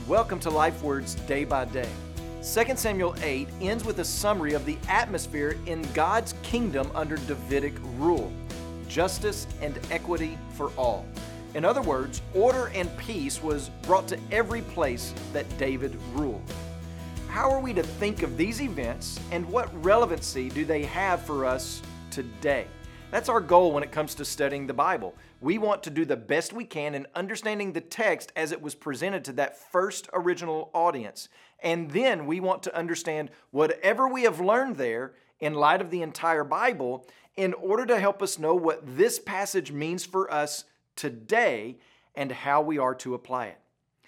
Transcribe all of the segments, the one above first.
Welcome to Life Words Day by Day. 2 Samuel 8 ends with a summary of the atmosphere in God's kingdom under Davidic rule: justice and equity for all. In other words, order and peace was brought to every place that David ruled. How are we to think of these events, and what relevancy do they have for us today? That's our goal when it comes to studying the Bible. We want to do the best we can in understanding the text as it was presented to that first original audience. And then we want to understand whatever we have learned there in light of the entire Bible in order to help us know what this passage means for us today and how we are to apply it.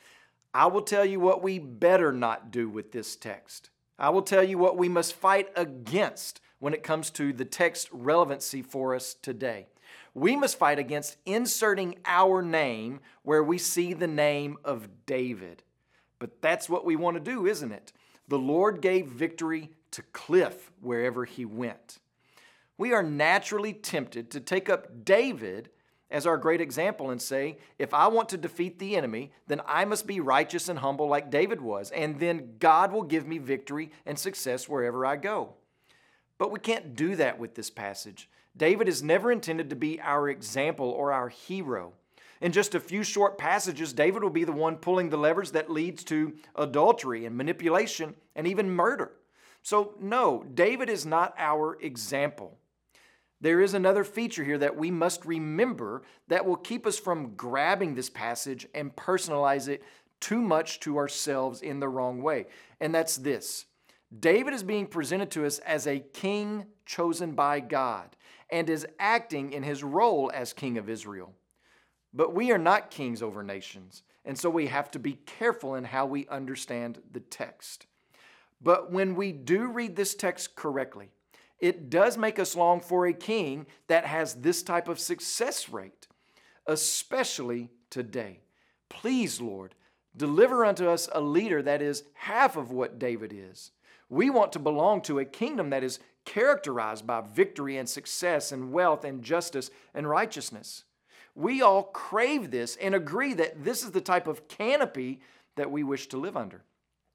I will tell you what we better not do with this text. I will tell you what we must fight against when it comes to the text relevancy for us today. We must fight against inserting our name where we see the name of David. But that's what we want to do, isn't it? The Lord gave victory to Cliff wherever he went. We are naturally tempted to take up David as our great example and say, if I want to defeat the enemy, then I must be righteous and humble like David was, and then God will give me victory and success wherever I go. But we can't do that with this passage. David is never intended to be our example or our hero. In just a few short passages, David will be the one pulling the levers that leads to adultery and manipulation and even murder. So no, David is not our example. There is another feature here that we must remember that will keep us from grabbing this passage and personalize it too much to ourselves in the wrong way. And that's this: David is being presented to us as a king chosen by God and is acting in his role as king of Israel. But we are not kings over nations, and so we have to be careful in how we understand the text. But when we do read this text correctly, it does make us long for a king that has this type of success rate, especially today. Please, Lord, deliver unto us a leader that is half of what David is. We want to belong to a kingdom that is characterized by victory and success and wealth and justice and righteousness. We all crave this and agree that this is the type of canopy that we wish to live under.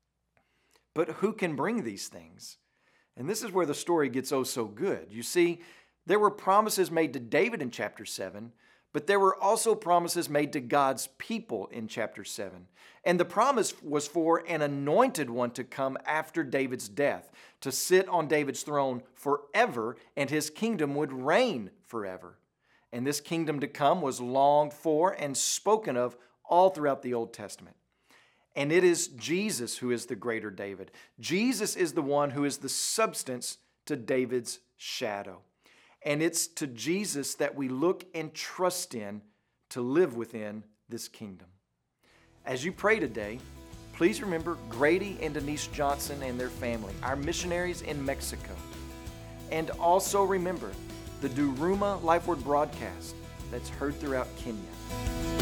But who can bring these things? And this is where the story gets oh so good. You see, there were promises made to David in chapter 7, but there were also promises made to God's people in chapter 7. And the promise was for an anointed one to come after David's death, to sit on David's throne forever, and his kingdom would reign forever. And this kingdom to come was longed for and spoken of all throughout the Old Testament. And it is Jesus who is the greater David. Jesus is the one who is the substance to David's shadow. And it's to Jesus that we look and trust in to live within this kingdom. As you pray today, please remember Grady and Denise Johnson and their family, our missionaries in Mexico. And also remember the Duruma Life Word broadcast that's heard throughout Kenya.